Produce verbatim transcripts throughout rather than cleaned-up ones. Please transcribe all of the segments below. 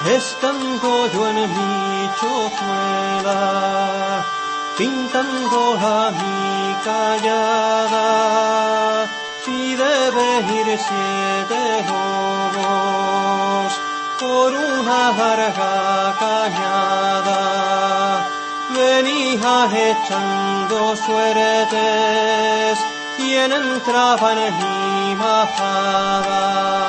Estando yo en mi chozuela, pintándola mi callada, vi de venir siete lobos por una larga cañada. Venían echando suertes, quien entraba en mi majada.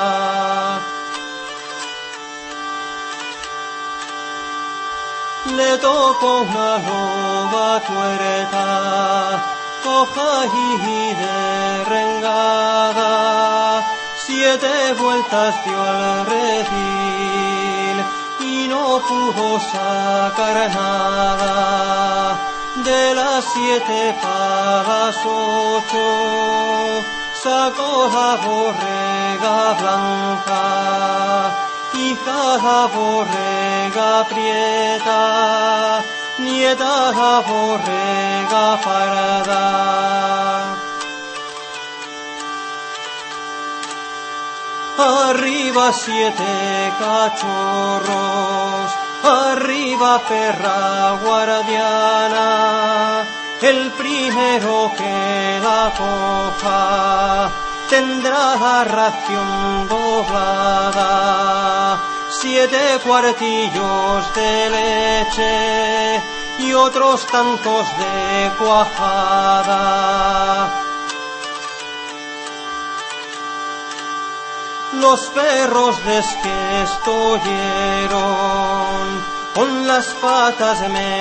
Le tocó una loba tuerta, coja y derrengada, siete vueltas dio al redil y no pudo sacar nada. De las siete palas ocho sacó la borrega blanca, hija la borrega prieta, nieta la borrega parda. Arriba siete cachorros, arriba perra guardiana, el primero que la coja tendrá la ración doblada, siete cuartillos de leche y otros tantos de cuajada. Los perros desquestoyeron, con las patas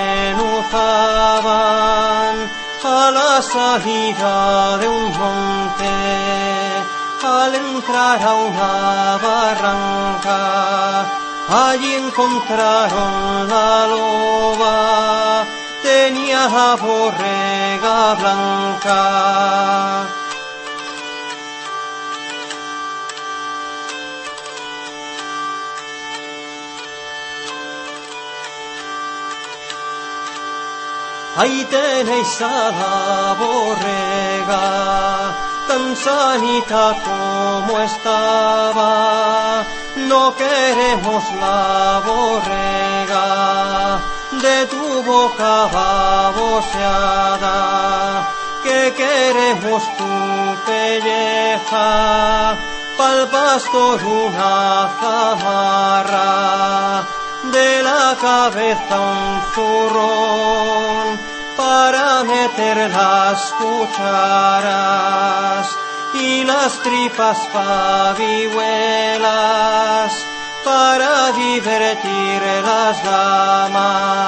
menuzaban a la salida de un monte, al entrar a una barranca, allí encontraron la loba, tenía la borrega blanca. Ahí tenéis a la borrega, tan sanita como estaba, no queremos la borrega de tu boca baboseada, que queremos tu pelleja, pa'l pastor una zamarra, de la cabeza un zurrón, para meter las cucharas y las tripas pavihuelas, para divertir las damas.